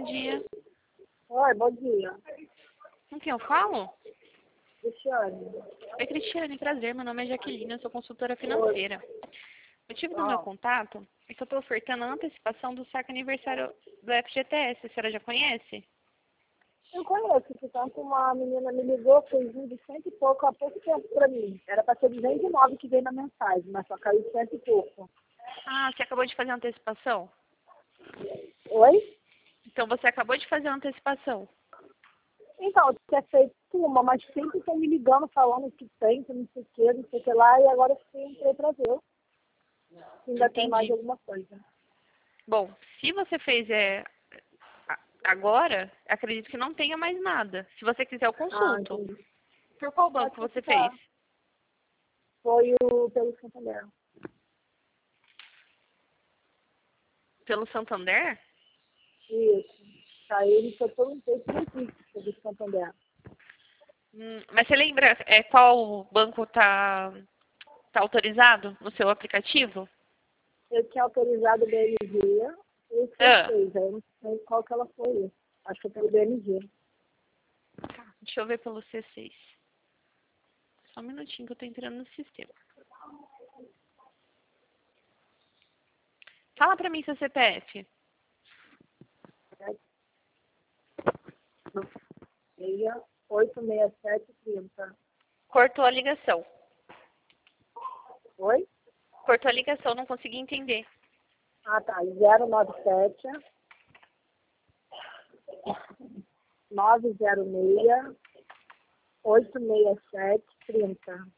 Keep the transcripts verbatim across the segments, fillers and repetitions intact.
dia. Oi, bom dia. Com quem eu falo? Cristiane. Oi, Cristiane, prazer. Meu nome é Jaqueline, eu sou consultora financeira. O motivo do meu Ah, contato é que eu estou ofertando a antecipação do saque aniversário do F G T S. A senhora já conhece? eu conheço, que tanto uma menina me ligou, fez um de cento e pouco há pouco tempo pra mim. Era pra ser duzentos e nove que veio na mensagem, mas só caiu cento e pouco. Ah, você acabou de fazer a antecipação? Oi? Então você acabou de fazer a antecipação. Então, eu tinha feito uma, mas sempre estão me ligando, falando que tem, que não sei o que, não sei o que lá, e agora eu entrei pra ver se ainda tem mais Entendi. alguma coisa. Bom, se você fez é, a- agora, acredito que não tenha mais nada. Se você quiser, eu Ah, consulto. entendi. Por qual Pode banco você fez? ficar. Foi o pelo Santander. Pelo Santander? Isso. Aí ele foi por um texto do do Santander. Hum, mas você lembra é, qual banco está tá autorizado no seu aplicativo? Eu tinha autorizado o B M G e o C Ah, seis. Aí eu não sei qual que ela foi. Acho que foi pelo B M G. tá. Deixa eu ver pelo C seis. Só um minutinho que eu tô entrando no sistema. Fala pra mim seu C P F. oito seis sete trinta. Cortou a ligação. Oi? Cortou a ligação, não consegui entender. Ah, tá. zero nove sete nove zero seis oito seis sete trinta.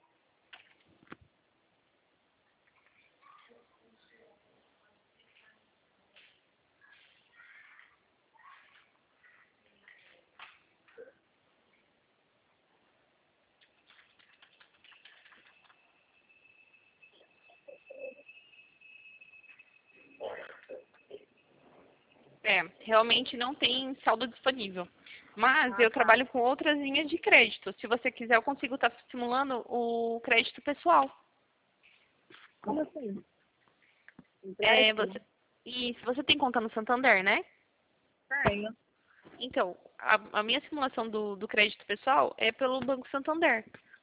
É, realmente não tem saldo disponível. Mas Ah, eu tá. trabalho com outras linhas de crédito. Se você quiser, eu consigo estar simulando o crédito pessoal. Como assim? É, Empréstimo? você... E se você tem conta no Santander, né? Tenho. Então, a, a minha simulação do, do crédito pessoal é pelo Banco Santander.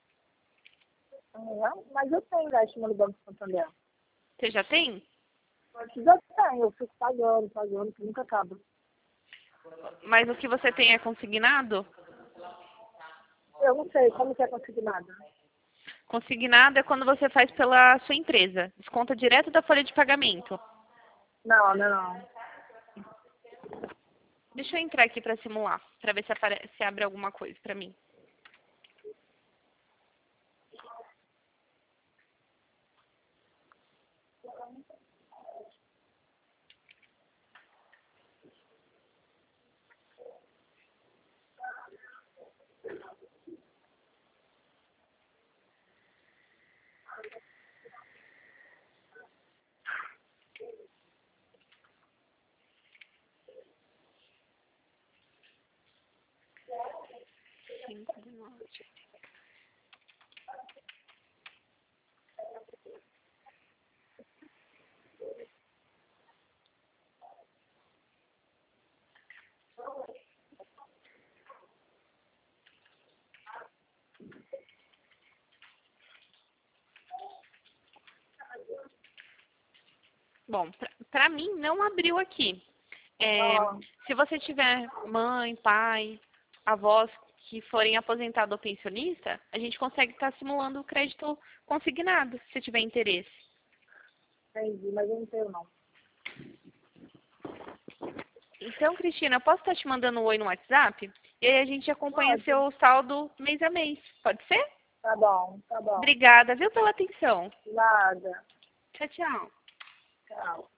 Ah, mas eu tenho empréstimo no Banco Santander. Você já tem? Já tenho. Eu fico pagando, pagando, que nunca acaba. Mas o que você tem é consignado? Eu não sei como que é consignado. Consignado é quando você faz pela sua empresa. Desconta direto da folha de pagamento. Não, não, não. Deixa eu entrar aqui para simular, para ver se, apare... se abre alguma coisa para mim. Cinco de nove. Bom, para mim não abriu aqui. É, Ah, se você tiver mãe, pai, avós que forem aposentado ou pensionista, a gente consegue estar simulando o crédito consignado, se tiver interesse. entendi, mas eu não tenho, não. Então, Cristina, eu posso estar te mandando um oi no WhatsApp? E aí a gente acompanha Pode. seu saldo mês a mês. Pode ser? Tá bom, tá bom. Obrigada, viu, pela atenção. Nada. Tchau, tchau. Tchau.